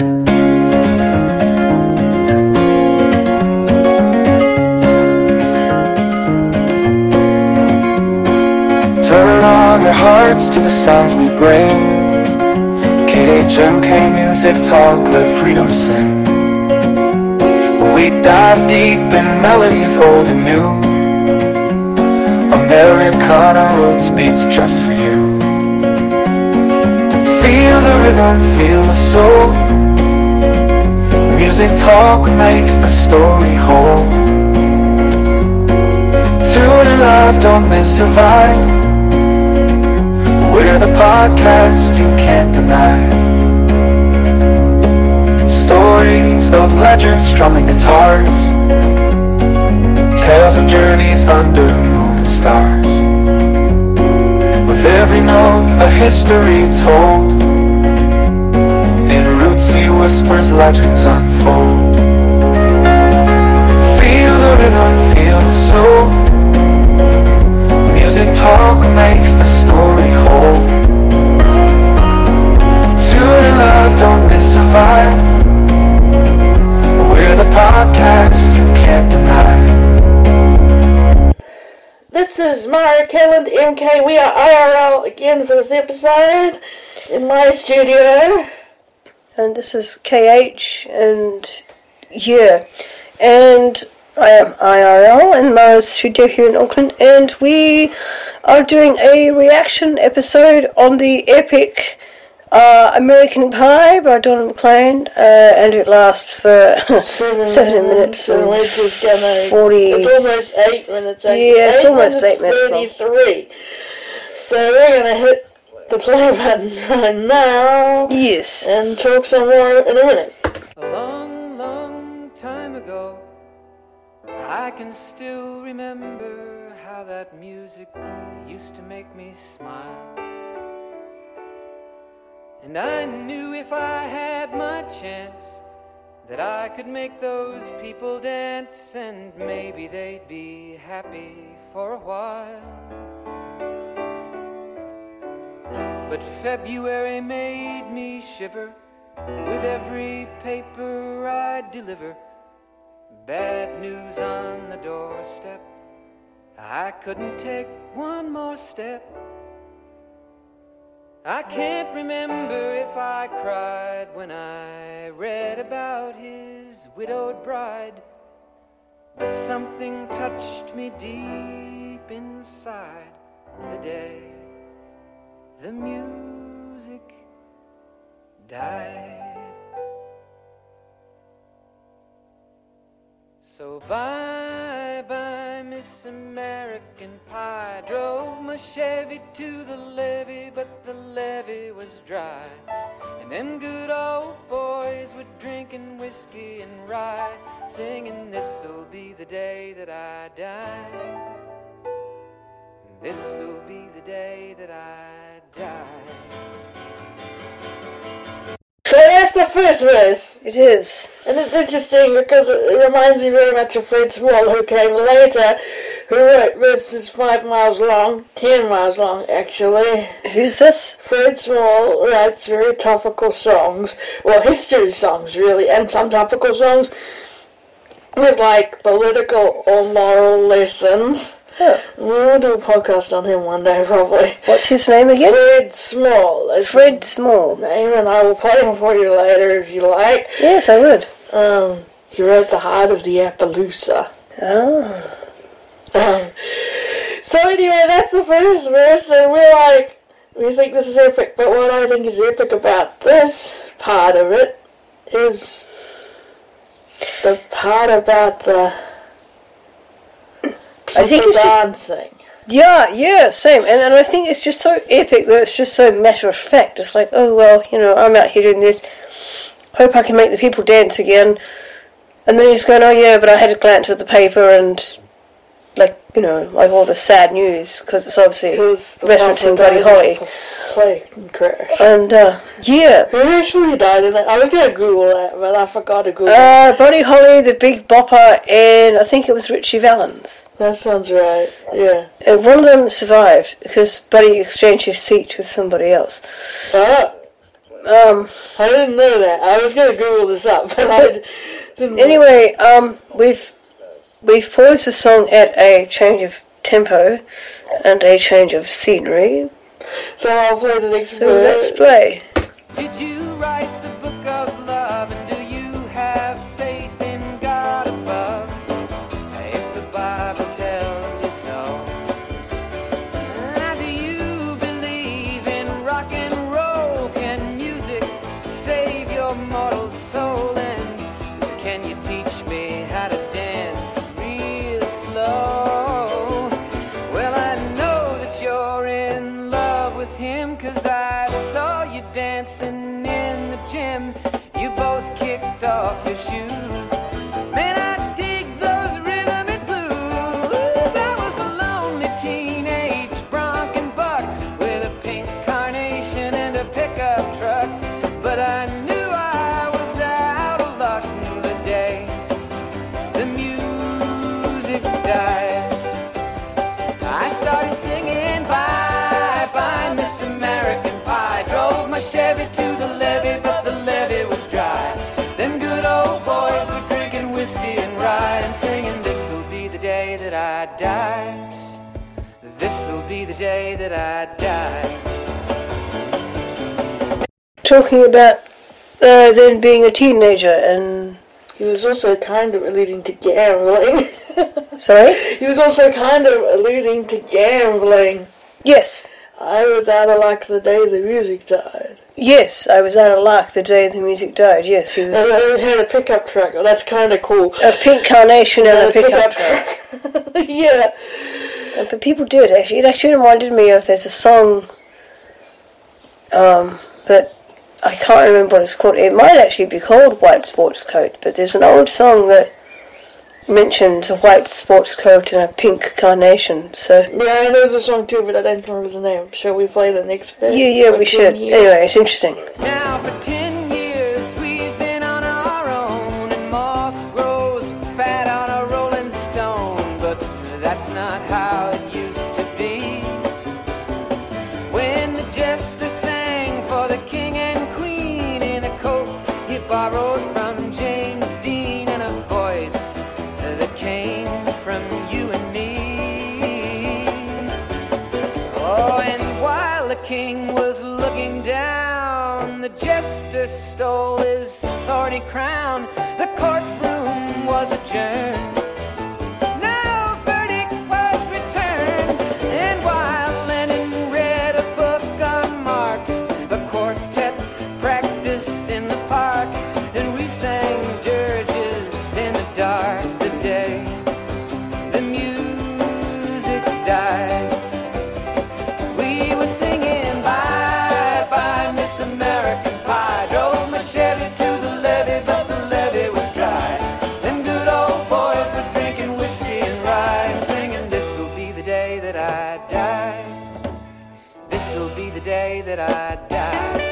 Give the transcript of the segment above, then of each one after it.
Turn on your hearts to the sounds we bring. KHMK Music Talk, let freedom sing. We dive deep in melodies old and new. Americana roots beats just for you. Feel the rhythm, feel the soul. Music Talk makes the story whole. Tune in live, don't miss a vibe. We're the podcast you can't deny. Stories of legends strumming guitars. Tales of journeys under moon and stars. With every note a history told. In rootsy whispers legends unfold. Feel the rhythm, feel the soul. Music Talk makes the story whole. Tune in live, don't miss a vibe. We're the podcast you can't deny. This is Mara, Kelland, MK. We are IRL again for this episode in my studio. And this is KH, and yeah. And I am IRL in Mara's studio here in Auckland, and we are doing a reaction episode on the epic American Pie by Donald McLean, and it lasts for 7 minutes and we're just gonna 40. It's almost 8 minutes. Yeah, it's almost 8 minutes. 33. So we're gonna hit the play button right now. Yes. And talk some more in a minute. A long, long time ago, I can still remember how that music used to make me smile. And I knew if I had my chance that I could make those people dance, and maybe they'd be happy for a while. But February made me shiver with every paper I'd deliver. Bad news on the doorstep. I couldn't take one more step. I can't remember if I cried when I read about his widowed bride, but something touched me deep inside the day the music died. So bye-bye, Miss American Pie. Drove my Chevy to the levee, but the levee was dry. And them good old boys were drinking whiskey and rye, singing, this'll be the day that I die. This'll be the day that I die. So that's the first verse. It is. And it's interesting because it reminds me very much of Fred Small, who came later, who wrote verses 5 miles long, 10 miles long actually. Who's this? Fred Small writes very topical songs, well, history songs really, and some topical songs with like political or moral lessons. Oh. We'll do a podcast on him one day probably. What's his name again? Fred Small. Fred Small. Name, and I will play him for you later if you like. Yes, I would. He wrote The Heart of the Appaloosa. Oh. So anyway, that's the first verse, and we think this is epic, but what I think is epic about this part of it is the part about the I think it's dancing. Yeah, same. And I think it's just so epic that it's just so matter of fact. It's like, oh, well, I'm out here doing this. Hope I can make the people dance again. And then he's going, oh, yeah, but I had a glance at the paper and, like all the sad news, because it's obviously referencing Buddy Holly. Plane crash. And, yeah. Who actually died in that? I was going to Google that, but I forgot to Google Buddy Holly, the Big Bopper, and I think it was Richie Valens. That sounds right, yeah. And one of them survived, because Buddy exchanged his seat with somebody else. Oh. I didn't know that. I was going to Google this up, but I didn't. Anyway, we've paused the song at a change of tempo and a change of scenery. So I'll play the next So word. let's play. Did you write the book of love, and do you have faith in God above? If the Bible tells you so. Do you believe in rock and roll? Can music save your mortal soul? And can you teach me how to dance real slow? Well, I know that you're in love with him, 'cause I saw you dancing in the gym. You both kicked off your shoes. Man, I dig those rhythm and blues. I was a lonely teenage bronc and buck with a pink carnation and a pickup truck. But I knew I was out of luck the day the music died. I started singing bye bye Miss American Pie. Drove my Chevy to the levee, but the levee was dry. Them good old boys were drinking whiskey and rye and singing, this'll be the day that I die. This'll be the day that I die. Talking about then being a teenager and... He was also kind of alluding to gambling. Sorry? He was also kind of alluding to gambling. Yes. I was out of luck the day the music died. Yes, I was out of luck the day the music died. Yes, he was... And I had a pickup truck. Oh, that's kind of cool. A pink carnation and a pickup truck. Yeah. But people do it, actually. It actually reminded me of, there's a song that I can't remember what it's called. It might actually be called White Sports Coat, but there's an old song that mentions a white sports coat and a pink carnation. So Yeah, I know the song too, but I don't remember the name. Shall we play the next bit? yeah, we For should. 10 years? Anyway, it's interesting. Now for 10 years we've been on our own, and moss grows fat on a rolling stone. But that's not how it used to be. When the jester sang for the king and queen in a coat he borrowed from James Dean, and a voice that came from you and me. Oh, and while the king was looking down, the jester stole his thorny crown. The courtroom was adjourned. No verdict was returned. And while Lenin read a book on Marx, the quartet practiced in the park, and we sang dirges in the dark the day the music died. We were singing bye bye Miss American Pie. Drove my Chevy to the levee, but the levee was dry. Them good old boys were drinking whiskey and rye and singing, this'll be the day that I die. This'll be the day that I die.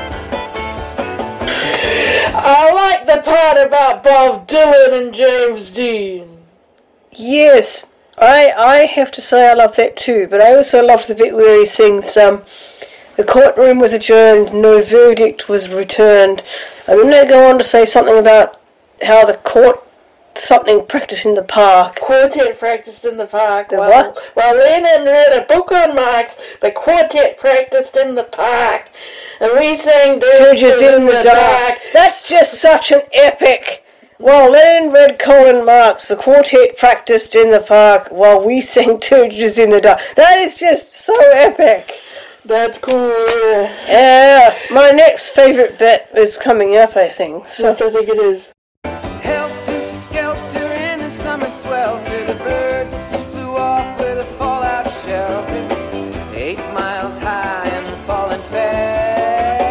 I like the part about Bob Dylan and James Dean. Yes, I have to say I love that too, but I also love the bit where he sings, the courtroom was adjourned, no verdict was returned, and then they go on to say something about how the court, something practiced in the park. Quartet practiced in the park. The while, what? While Lenin read a book on Marx, the quartet practiced in the park. And we sang Dirges in the dark. That's just such an epic. While Lenin read Karl Marx, the quartet practiced in the park while we sang Dirges in the dark. That is just so epic. That's cool. My next favourite bit is coming up, I think. So Yes, I think it is. Helter skelter in the summer swelter, the birds flew off with a fallout shelter, 8 miles high and falling fast.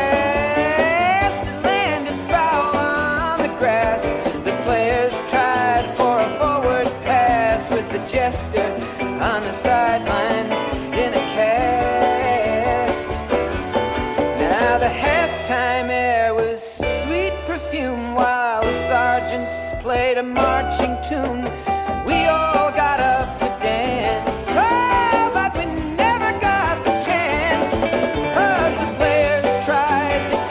It landed foul on the grass. The players tried for a forward pass with the jester on the sidelines in a cast. Now the halftime air was sweet perfume while the sergeants played a marching tune. We all got up to dance, oh, but we never got the chance, 'cause the players tried to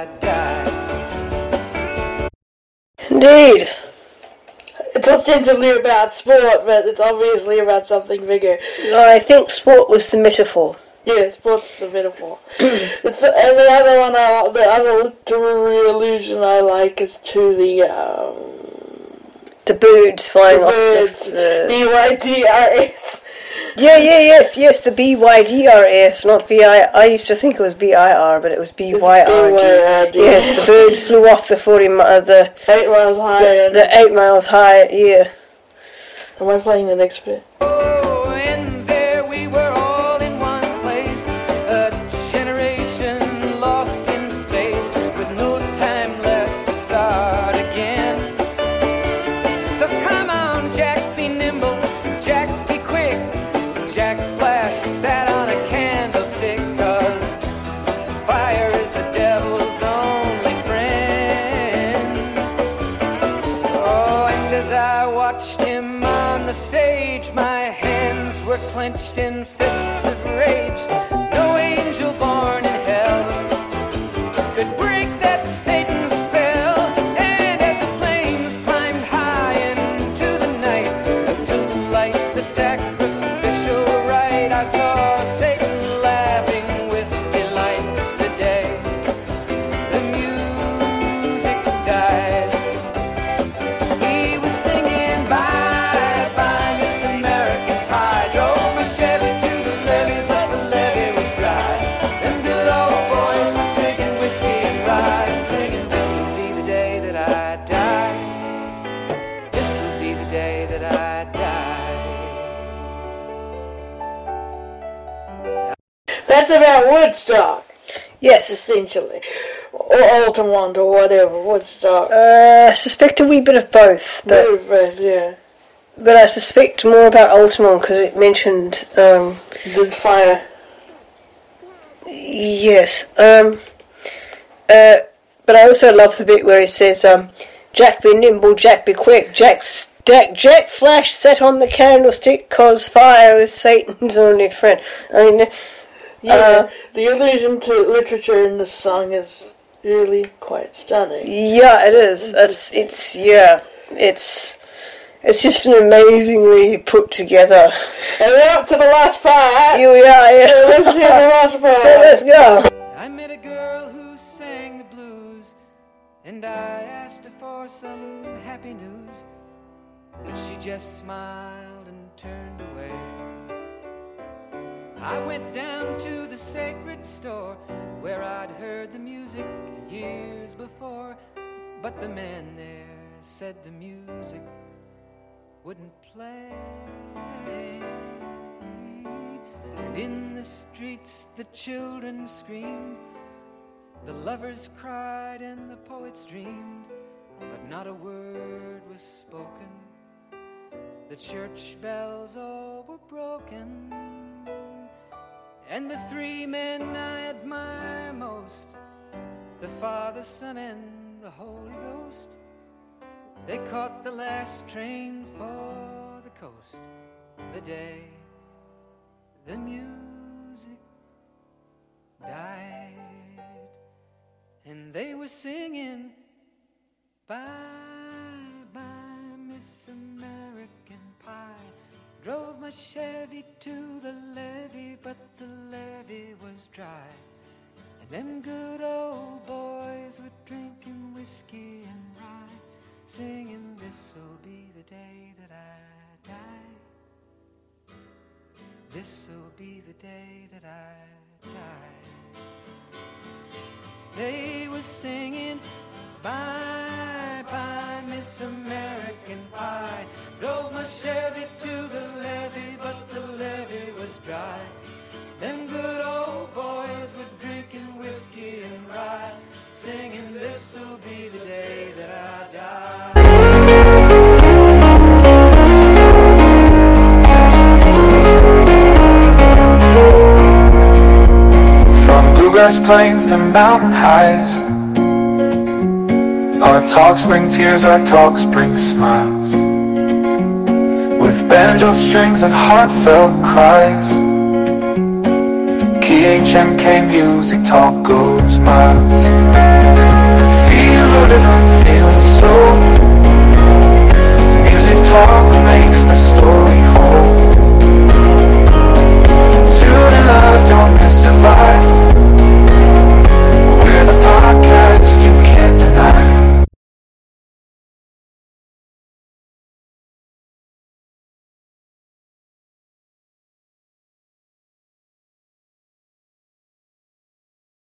I died. Indeed. It's ostensibly about sport, but it's obviously about something bigger. No, I think sport was the metaphor. Yeah, sport's the metaphor. And the other one, the other literary allusion I like is to the birds flying off birds, BYDRS. Yes, the BYDRS, not BI. I used to think it was BIR, but it was BYRD. Yes, the birds flew off the 8 miles high. The 8 miles high, yeah. Am I playing the next bit? Oh, and there we were all in one place, a generation lost in space, with no time left to start again. So come on, Jack, be nimble, Jack, be quick. Jack Flash sat on a candlestick, 'cause fire is the devil's only friend. Oh, and as I watched him on the stage, my hands were clenched in fists of rage. No angel born in hell could break that Satan's spell. And as the flames climbed high into the night to light the sacrificial rite, I saw Satan laughing with delight the day the music died. He was singing bye bye Miss American Pie, drove my Chevy to the levee, but the levee was dry. Them good old boys were drinking whiskey and rye, singing this'll be the day that I die. This'll be the day that I die. That's about Woodstock, Yes. essentially. Or Altamont, or whatever, Woodstock. I suspect a wee bit of both, but Yeah. I suspect more about Altamont because it mentioned, The fire. yes. But I also love the bit where he says, Jack be nimble, Jack be quick, Jack Flash sat on the candlestick 'cause fire is Satan's only friend. I mean, Yeah, the allusion to literature in this song is really quite stunning. yeah, it is. It's just an amazingly put together. And we're up to the last part. Here we are, So yeah. let's hear the last part. So let's go. I met a girl who sang the blues, and I asked her for some happy news, but she just smiled and turned away. I went down to the sacred store where I'd heard the music years before, but the man there said the music wouldn't play. And in the streets the children screamed, the lovers cried and the poets dreamed, but not a word was spoken. The church bells all were broken, and the three men I admire most, the Father, Son, and the Holy Ghost, they caught the last train for the coast the day the music died. And they were singing bye bye Miss American Pie, drove my Chevy to the levee, but the levee was dry. And them good old boys were drinking whiskey and rye, singing this'll be the day that I die. This'll be the day that I die. They were singing bye bye Miss American Pie, drove my Chevy to the levee, but the levee was dry. Them good old boys were drinking whiskey and rye, singing this'll be the day that I die. From bluegrass plains to mountain highs, our talks bring tears, our talks bring smiles. With banjo strings and heartfelt cries, KHMK music talk goes miles.